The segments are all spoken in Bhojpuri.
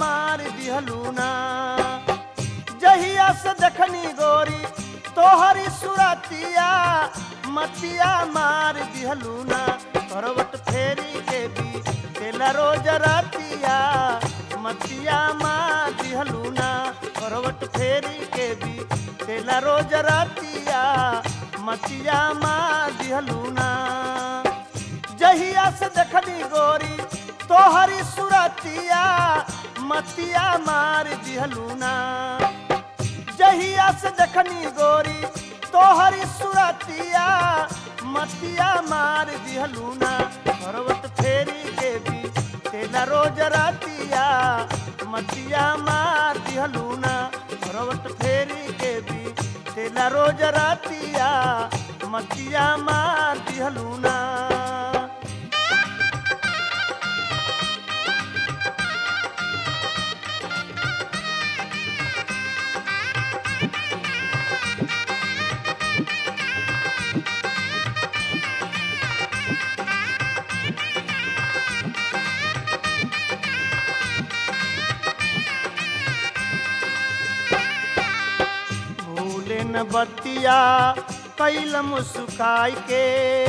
मार दिहलू ना। जहिया से देखनी गोरी तोहरी सुरतिया मतिया मार दिहलू ना। करवट फेरी के भी तेला रोज रातिया मतिया मार दिहलू ना। करवट फेरी के भी तेला रोज रातिया मतिया मार दिहलू ना। जहिया से देखनी गोरी तोहरी सुरतिया मतिया मार दिहलू ना। जहिया से देखनी गोरी तोहरी सुरतिया मतिया मार दिहलू ना। करवट फेरी के भी तेला रोज रातिया मतिया मार दिहलू ना। करवट फेरी के भी तेला रोज रातिया मतिया मार दिहलू ना। भूले न बतिया कैल मुस्काई के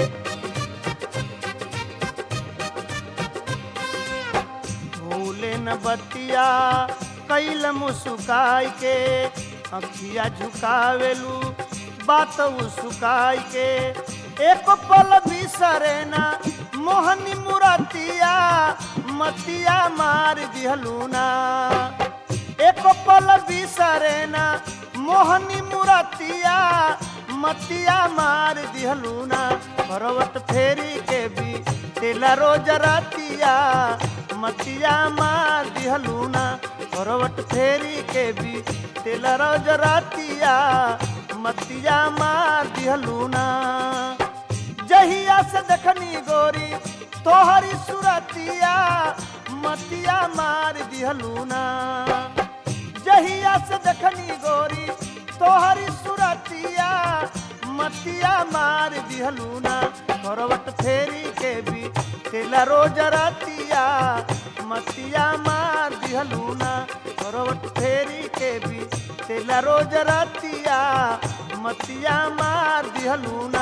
भूले न बतिया कैल मुस्काई के। अखिया झुकावेलू बात सुकाई के। एक पल बिसरे ना मोहनी मुरतिया मतिया मार दिहलू ना। एक पल बिसरे ना मोहनी मुरतिया मतिया मार दिहलू ना। करवट फेरी के भी तेला रोज रातिया मतिया मार दिहलू ना। करवट फेरी के भी तेला रोज रातिया मतिया मार दिहलू ना। जहिया से देखनी गोरी तोहरी सुरतिया मतिया मार दिहलू ना। जहिया से देखनी गोरी तोहरी सुरतिया मतिया मार दिहलू ना। करवट फेरी के भी तेला रोज रातिया मतिया मार दिहलू ना। करवट फेरी के भी तेला रोज रातिया मतिया मार दिहलू ना।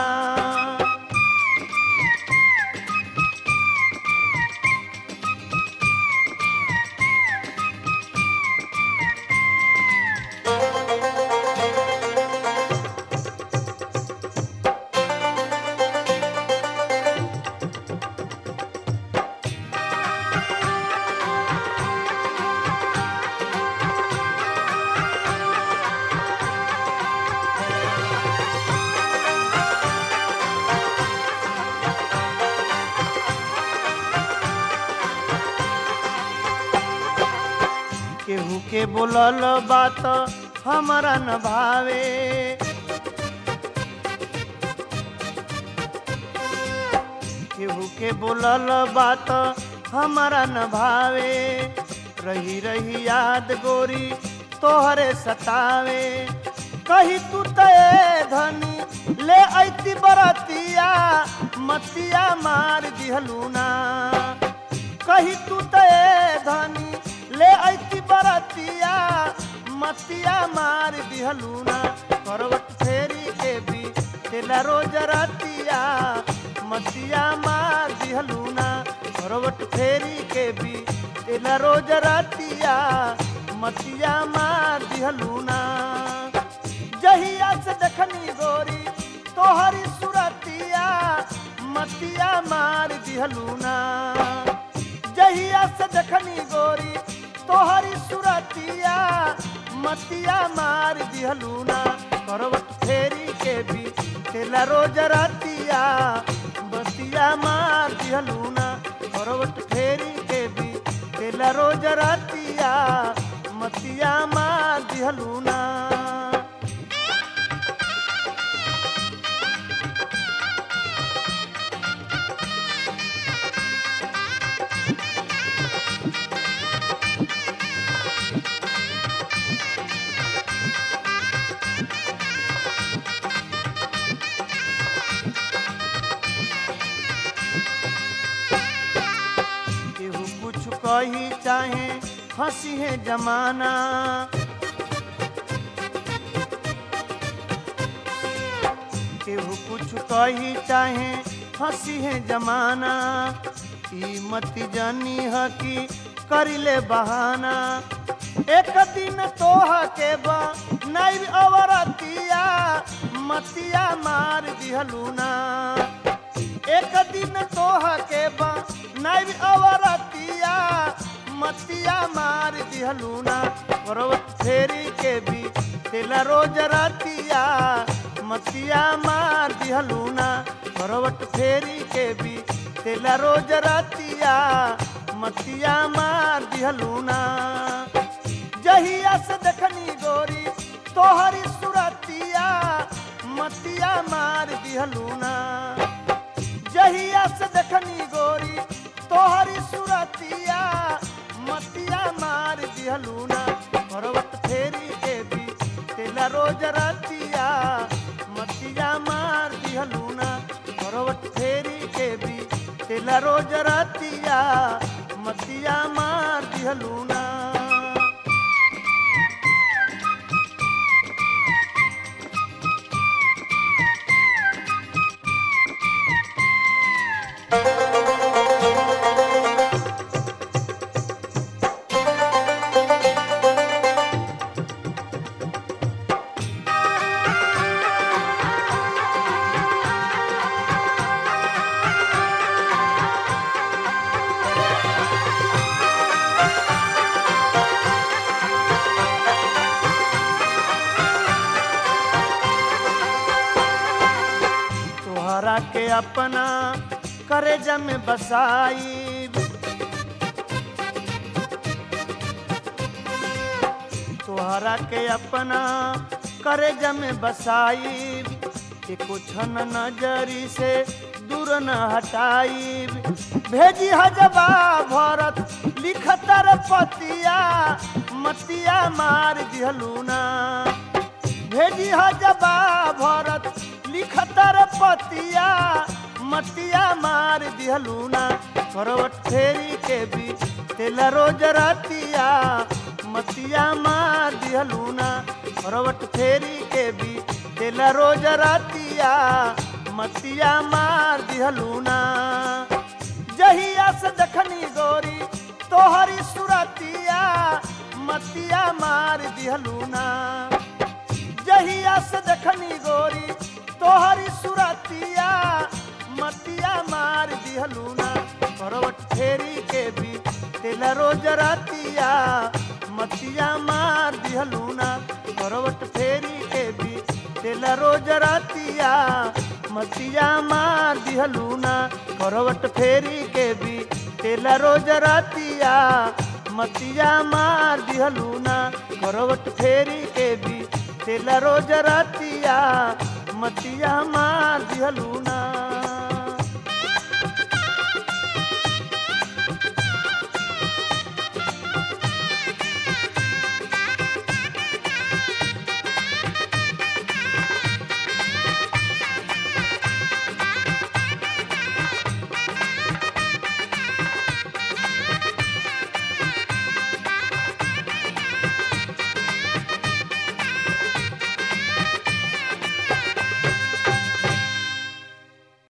केहू के बोलल बात हमरा न भावे। केहू के बोलल बात हमरा न भावे। रही रही याद गोरी तोहरे सतावे। कही तू तय धनी ले ऐती बरतिया मतिया मार दिहलू ना। कही तू तय धनी ले ऐती बरतिया मतिया मार दिहलू ना। करवट फेरी के भी तेला रोज रातिया मतिया मार दिहलू ना। करवट फेरी के भी तेला रोज रातिया मतिया मार दिहलू ना। जहिया से देखनी गोरी तोहरी सुरतिया मतिया मार दिहलू ना। जहिया से देखनी गोरी तोहरी सुरतिया मतिया मार दिहलू ना। करवट फेरी के भी तेला रोज रातिया मतिया मार दिहलू ना। करवट फेरी के भी तेला रोज रातिया मतिया मार दिहलू ना। कही चाहे हंसी है जमाना। केहू कुछ कही चाहे हंसी है जमाना। ई मती जानी है कि करिले बहाना। एक दिन तोह के बा नहीं अवरतिया मतिया मार दिहलूना। एक दिन तोह के बा नहीं अवरतिया मतिया मार दिहलूना। पर्वत फेरी के भी तेला रोज रातिया मतिया मार दिहलूना। पर्वत फेरी के भी तेला रोज रातिया मतिया मार दिहलूना। जहिया से देखनी गोरी तोहरी सुरतिया मतिया मार दिहलूना। जहिया से देखनी गोरी तोहरी सुरतिया मतिया मार दिहलूना। पर्वत फेरी के भी तेला रोज रातिया मतिया मार दिहलूना। पर्वत फेरी के भी तेला रोज रातिया मतिया मार दिहलूना। तोहरा के अपना करेजा में बसाई। तोहरा के अपना करेजा में बसाई। एको छन नजरी से दूर न हटाई। भेजी हजबा भरत लिखतर पतिया मतिया मार दिहलूना। भेजी हजबा भरत लिखतर पतिया मतिया मार दिहलूना। करवट फेरी के भी तेला रोज रातिया मतिया मार दिहलूना। करवट फेरी के भी तेला रोज रातिया मतिया मार दिहलूना। जहिया से देखनी गोरी तोहरी सुरतिया मतिया मार दिहलूना। जहिया से देखनी गोरी तोहरी सुरतिया मतिया मार दिहलूना। करवट फेरी के भी तेला रोज रातिया मतिया मार दिहलूना। करवट फेरी के भी तेला रोज रातिया मतिया मार दिहलूना। करवट फेरी के भी तेला रोज रातिया मतिया मार दिहलूना। करवट फेरी के भी तेला रोज रातिया मतिया मार दिहलूना।